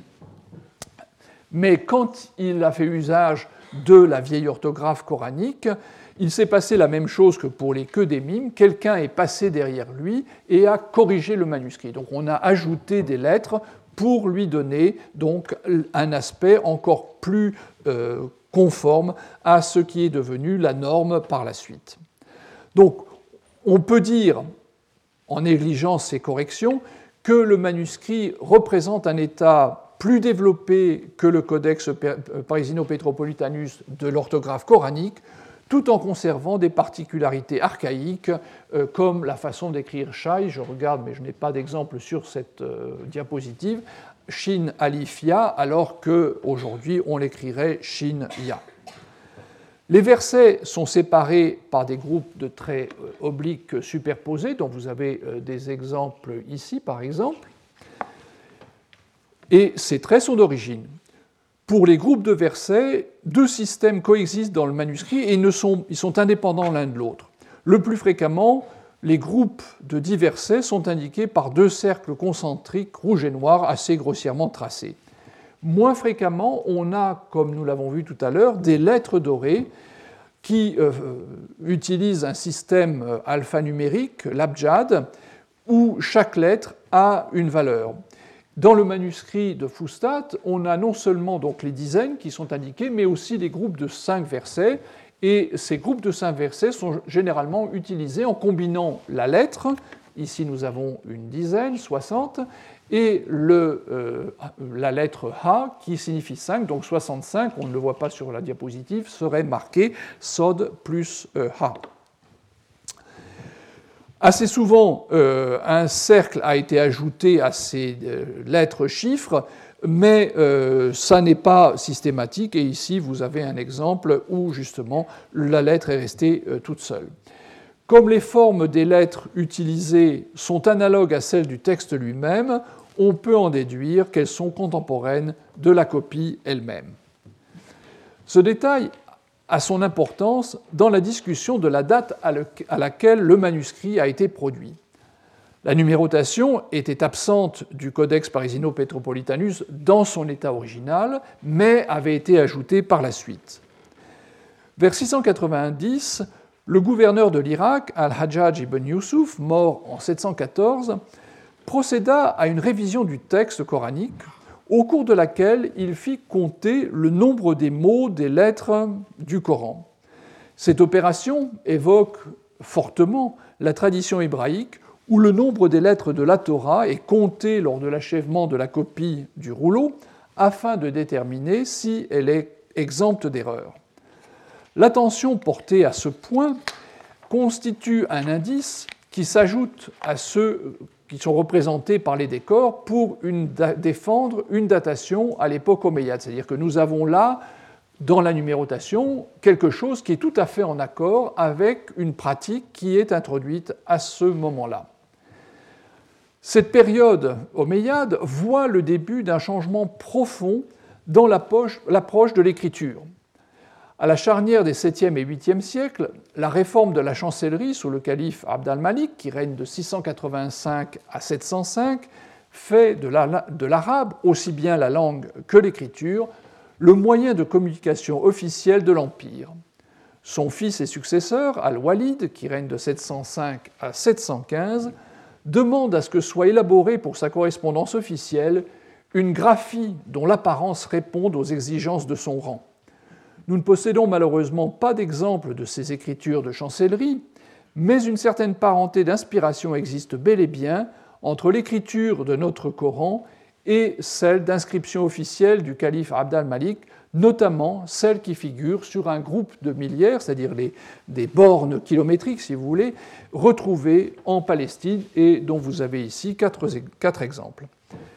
Mais quand il a fait usage de la vieille orthographe coranique, il s'est passé la même chose que pour les queues des mimes. Quelqu'un est passé derrière lui et a corrigé le manuscrit. Donc on a ajouté des lettres pour lui donner donc un aspect encore plus euh, conforme à ce qui est devenu la norme par la suite. Donc, on peut dire, en négligeant ces corrections, que le manuscrit représente un état plus développé que le Codex Parisino-Petropolitanus de l'orthographe coranique, tout en conservant des particularités archaïques, euh, comme la façon d'écrire Shai, je regarde, mais je n'ai pas d'exemple sur cette euh, diapositive, Shin Alif Ya, alors qu'aujourd'hui on l'écrirait Shin Ya. Les versets sont séparés par des groupes de traits obliques superposés, dont vous avez des exemples ici, par exemple. Et ces traits sont d'origine. Pour les groupes de versets, deux systèmes coexistent dans le manuscrit et ne sont, ils sont indépendants l'un de l'autre. Le plus fréquemment, les groupes de dix versets sont indiqués par deux cercles concentriques rouge et noir assez grossièrement tracés. Moins fréquemment, on a, comme nous l'avons vu tout à l'heure, des lettres dorées qui euh, utilisent un système alphanumérique, l'abjad, où chaque lettre a une valeur. Dans le manuscrit de Fustat, on a non seulement donc les dizaines qui sont indiquées, mais aussi les groupes de cinq versets. Et ces groupes de cinq versets sont généralement utilisés en combinant la lettre, ici nous avons une dizaine, soixante, et le, euh, la lettre Ha, qui signifie cinq, donc soixante-cinq, on ne le voit pas sur la diapositive, serait marqué Sod plus euh, Ha. Assez souvent, euh, un cercle a été ajouté à ces euh, lettres-chiffres, mais euh, ça n'est pas systématique, et ici vous avez un exemple où justement la lettre est restée euh, toute seule. Comme les formes des lettres utilisées sont analogues à celles du texte lui-même, on peut en déduire qu'elles sont contemporaines de la copie elle-même. Ce détail a son importance dans la discussion de la date à laquelle le manuscrit a été produit. La numérotation était absente du Codex Parisino-Petropolitanus dans son état original, mais avait été ajoutée par la suite. Vers six cent quatre-vingt-dix, le gouverneur de l'Irak, Al-Hajjaj ibn Yusuf, mort en sept cent quatorze, procéda à une révision du texte coranique, au cours de laquelle il fit compter le nombre des mots des lettres du Coran. Cette opération évoque fortement la tradition hébraïque, où le nombre des lettres de la Torah est compté lors de l'achèvement de la copie du rouleau, afin de déterminer si elle est exempte d'erreur. L'attention portée à ce point constitue un indice qui s'ajoute à ceux qui sont représentés par les décors pour une, défendre une datation à l'époque omeyyade. C'est-à-dire que nous avons là, dans la numérotation, quelque chose qui est tout à fait en accord avec une pratique qui est introduite à ce moment-là. Cette période omeyyade voit le début d'un changement profond dans l'approche de l'écriture. À la charnière des septième et huitième siècles, la réforme de la chancellerie sous le calife Abd al-Malik, qui règne de six cent quatre-vingt-cinq à sept cent cinq, fait de l'arabe, aussi bien la langue que l'écriture, le moyen de communication officiel de l'Empire. Son fils et successeur, Al-Walid, qui règne de sept cent cinq à sept cent quinze, demande à ce que soit élaborée pour sa correspondance officielle une graphie dont l'apparence réponde aux exigences de son rang. Nous ne possédons malheureusement pas d'exemple de ces écritures de chancellerie, mais une certaine parenté d'inspiration existe bel et bien entre l'écriture de notre Coran et celle d'inscription officielle du calife Abd al-Malik, notamment celle qui figure sur un groupe de millières, c'est-à-dire les, des bornes kilométriques, si vous voulez, retrouvées en Palestine et dont vous avez ici quatre, quatre exemples.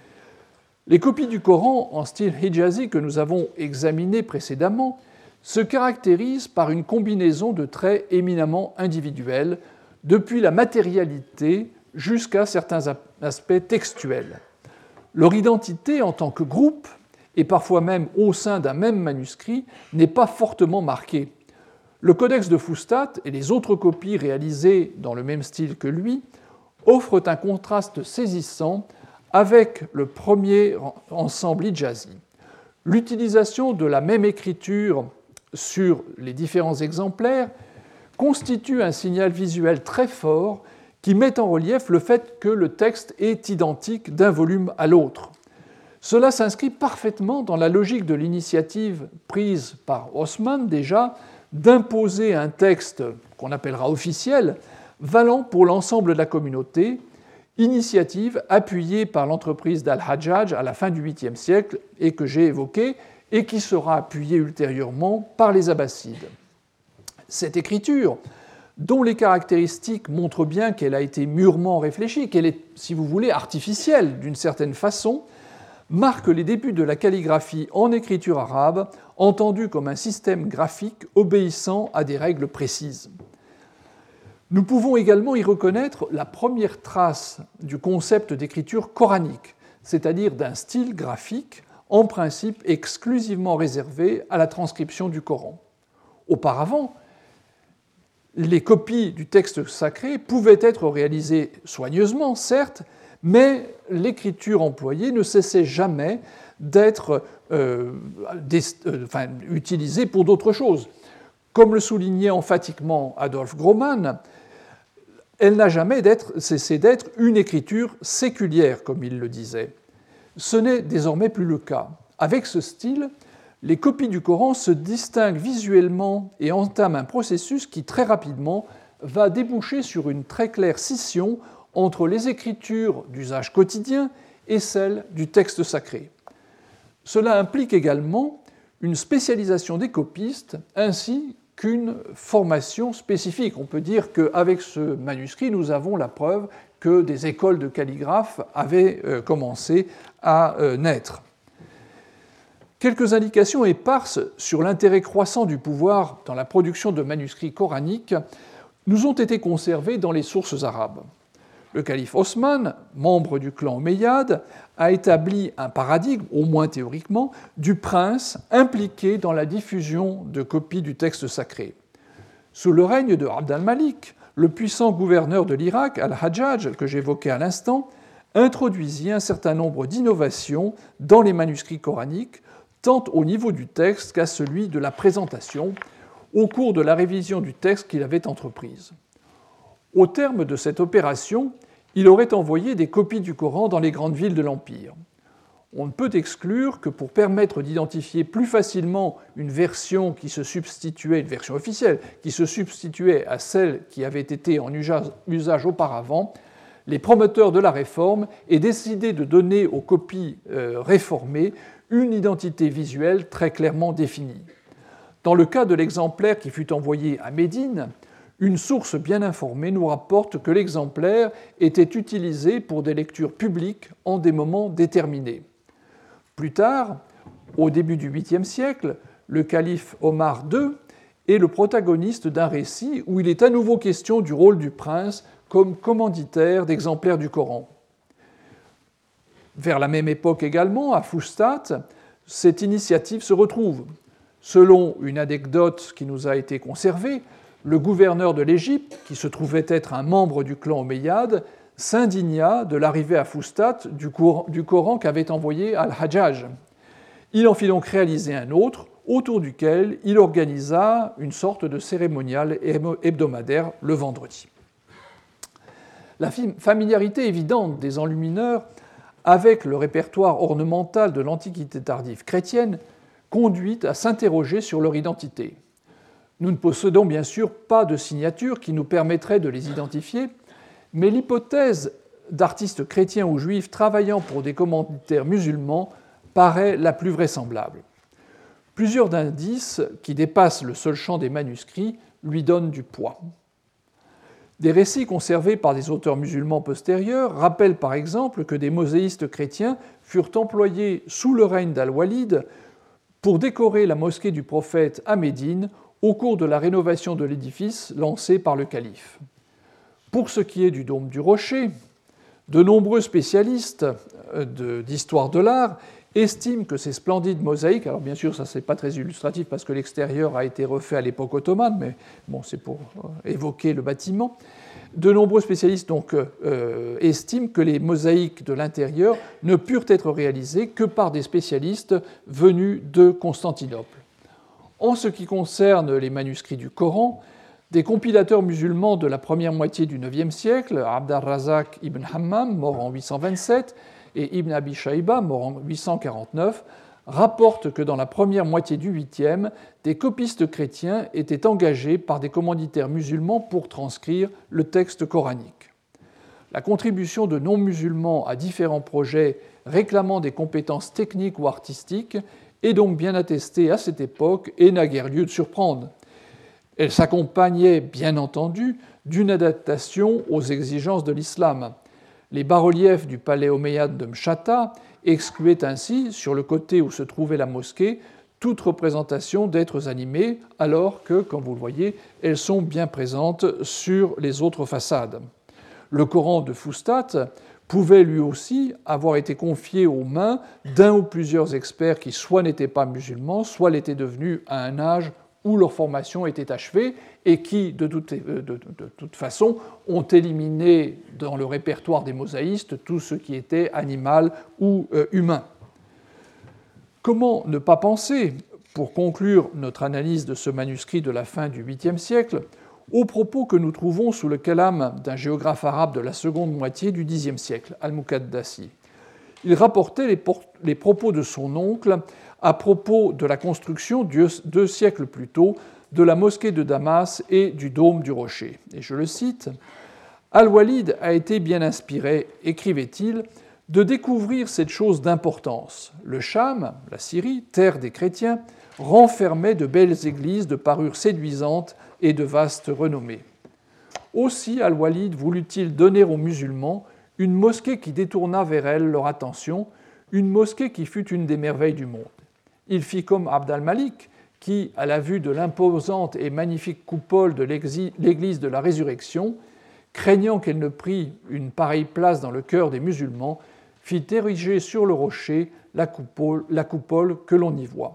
Les copies du Coran en style hijazi que nous avons examinées précédemment se caractérisent par une combinaison de traits éminemment individuels, depuis la matérialité jusqu'à certains aspects textuels. Leur identité en tant que groupe, et parfois même au sein d'un même manuscrit, n'est pas fortement marquée. Le Codex de Fustat et les autres copies réalisées dans le même style que lui offrent un contraste saisissant avec le premier ensemble hijazi. L'utilisation de la même écriture sur les différents exemplaires constitue un signal visuel très fort qui met en relief le fait que le texte est identique d'un volume à l'autre. Cela s'inscrit parfaitement dans la logique de l'initiative prise par Haussmann déjà d'imposer un texte qu'on appellera officiel, valant pour l'ensemble de la communauté, initiative appuyée par l'entreprise d'Al-Hajjaj à la fin du huitième siècle et que j'ai évoquée, et qui sera appuyée ultérieurement par les Abbassides. Cette écriture, dont les caractéristiques montrent bien qu'elle a été mûrement réfléchie, qu'elle est, si vous voulez, artificielle d'une certaine façon, marque les débuts de la calligraphie en écriture arabe, entendue comme un système graphique obéissant à des règles précises. Nous pouvons également y reconnaître la première trace du concept d'écriture coranique, c'est-à-dire d'un style graphique en principe exclusivement réservée à la transcription du Coran. Auparavant, les copies du texte sacré pouvaient être réalisées soigneusement, certes, mais l'écriture employée ne cessait jamais d'être euh, euh, enfin, utilisée pour d'autres choses. Comme le soulignait emphatiquement Adolf Grohmann, elle n'a jamais cessé d'être une écriture séculière, comme il le disait. Ce n'est désormais plus le cas. Avec ce style, les copies du Coran se distinguent visuellement et entament un processus qui, très rapidement, va déboucher sur une très claire scission entre les écritures d'usage quotidien et celles du texte sacré. Cela implique également une spécialisation des copistes ainsi qu'une formation spécifique. On peut dire qu'avec ce manuscrit, nous avons la preuve que des écoles de calligraphes avaient commencé à naître. Quelques indications éparses sur l'intérêt croissant du pouvoir dans la production de manuscrits coraniques nous ont été conservées dans les sources arabes. Le calife Osman, membre du clan omeyyade, a établi un paradigme, au moins théoriquement, du prince impliqué dans la diffusion de copies du texte sacré. Sous le règne de Abd al-Malik, le puissant gouverneur de l'Irak, al-Hajjaj, que j'évoquais à l'instant, introduisit un certain nombre d'innovations dans les manuscrits coraniques, tant au niveau du texte qu'à celui de la présentation, au cours de la révision du texte qu'il avait entreprise. Au terme de cette opération, il aurait envoyé des copies du Coran dans les grandes villes de l'Empire. On ne peut exclure que pour permettre d'identifier plus facilement une version qui se substituait, une version officielle, qui se substituait à celle qui avait été en usage auparavant, les promoteurs de la réforme aient décidé de donner aux copies réformées une identité visuelle très clairement définie. Dans le cas de l'exemplaire qui fut envoyé à Médine, une source bien informée nous rapporte que l'exemplaire était utilisé pour des lectures publiques en des moments déterminés. Plus tard, au début du huitième siècle, le calife Omar deux est le protagoniste d'un récit où il est à nouveau question du rôle du prince comme commanditaire d'exemplaires du Coran. Vers la même époque également, à Fustat, cette initiative se retrouve. Selon une anecdote qui nous a été conservée, le gouverneur de l'Égypte, qui se trouvait être un membre du clan omeyyade, s'indigna de l'arrivée à Fustat du Coran qu'avait envoyé al-Hajjaj. Il en fit donc réaliser un autre, autour duquel il organisa une sorte de cérémonial hebdomadaire le vendredi. La familiarité évidente des enlumineurs avec le répertoire ornemental de l'Antiquité tardive chrétienne conduit à s'interroger sur leur identité. Nous ne possédons bien sûr pas de signature qui nous permettrait de les identifier, mais l'hypothèse d'artistes chrétiens ou juifs travaillant pour des commanditaires musulmans paraît la plus vraisemblable. Plusieurs indices qui dépassent le seul champ des manuscrits lui donnent du poids. Des récits conservés par des auteurs musulmans postérieurs rappellent par exemple que des mosaïstes chrétiens furent employés sous le règne d'Al-Walid pour décorer la mosquée du prophète à Médine au cours de la rénovation de l'édifice lancée par le calife. Pour ce qui est du dôme du rocher, de nombreux spécialistes d'histoire de l'art estiment que ces splendides mosaïques, alors bien sûr ça c'est pas très illustratif parce que l'extérieur a été refait à l'époque ottomane, mais bon c'est pour évoquer le bâtiment, de nombreux spécialistes donc euh, estiment que les mosaïques de l'intérieur ne purent être réalisées que par des spécialistes venus de Constantinople. En ce qui concerne les manuscrits du Coran, des compilateurs musulmans de la première moitié du neuvième siècle, Abd al-Razak ibn Hammam, mort en huit cent vingt-sept, et Ibn Abi Shayba, mort en huit cent quarante-neuf, rapportent que dans la première moitié du huitième, des copistes chrétiens étaient engagés par des commanditaires musulmans pour transcrire le texte coranique. La contribution de non-musulmans à différents projets réclamant des compétences techniques ou artistiques est donc bien attestée à cette époque et n'a guère lieu de surprendre. Elle s'accompagnait, bien entendu, d'une adaptation aux exigences de l'islam. Les bas-reliefs du palais omeyyade de Mshata excluaient ainsi, sur le côté où se trouvait la mosquée, toute représentation d'êtres animés, alors que, comme vous le voyez, elles sont bien présentes sur les autres façades. Le Coran de Fustat pouvait lui aussi avoir été confié aux mains d'un ou plusieurs experts qui soit n'étaient pas musulmans, soit l'étaient devenus à un âge où leur formation était achevée et qui, de toute, de, de, de toute façon, ont éliminé dans le répertoire des mosaïstes tout ce qui était animal ou euh, humain. Comment ne pas penser, pour conclure notre analyse de ce manuscrit de la fin du huitième siècle, aux propos que nous trouvons sous le kalam d'un géographe arabe de la seconde moitié du dixième siècle, Al-Muqaddasi. Il rapportait les, les propos de son oncle à propos de la construction, deux siècles plus tôt, de la mosquée de Damas et du dôme du rocher. Et je le cite, « Al-Walid a été bien inspiré, écrivait-il, de découvrir cette chose d'importance. Le Cham, la Syrie, terre des chrétiens, renfermait de belles églises de parure séduisante et de vaste renommée. Aussi Al-Walid voulut-il donner aux musulmans une mosquée qui détourna vers elle leur attention, une mosquée qui fut une des merveilles du monde. Il fit comme Abd al-Malik, qui, à la vue de l'imposante et magnifique coupole de l'église de la Résurrection, craignant qu'elle ne prît une pareille place dans le cœur des musulmans, fit ériger sur le rocher la coupole, la coupole que l'on y voit.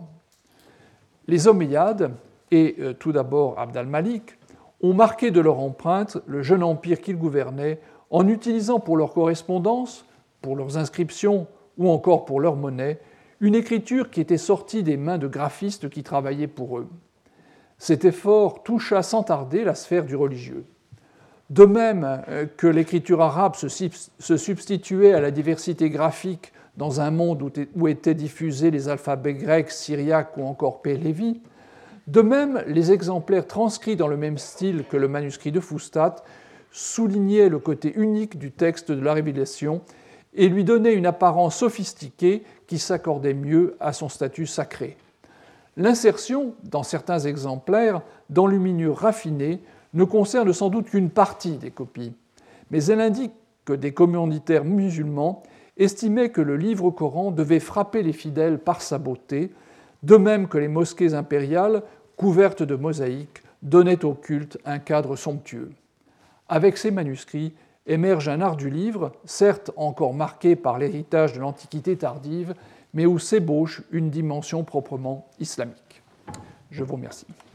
Les Omeyyades, et euh, tout d'abord Abd al-Malik, ont marqué de leur empreinte le jeune empire qu'ils gouvernaient en utilisant pour leur correspondance, pour leurs inscriptions ou encore pour leur monnaie, une écriture qui était sortie des mains de graphistes qui travaillaient pour eux. Cet effort toucha sans tarder la sphère du religieux. De même que l'écriture arabe se substituait à la diversité graphique dans un monde où étaient diffusés les alphabets grecs, syriaques ou encore pélévi, de même les exemplaires transcrits dans le même style que le manuscrit de Fustat soulignaient le côté unique du texte de la Révélation et lui donnaient une apparence sophistiquée qui s'accordait mieux à son statut sacré. L'insertion, dans certains exemplaires, d'enluminures raffinées ne concerne sans doute qu'une partie des copies, mais elle indique que des commanditaires musulmans estimaient que le livre Coran devait frapper les fidèles par sa beauté, de même que les mosquées impériales, couvertes de mosaïques, donnaient au culte un cadre somptueux. Avec ces manuscrits émerge un art du livre, certes encore marqué par l'héritage de l'Antiquité tardive, mais où s'ébauche une dimension proprement islamique. Je vous remercie.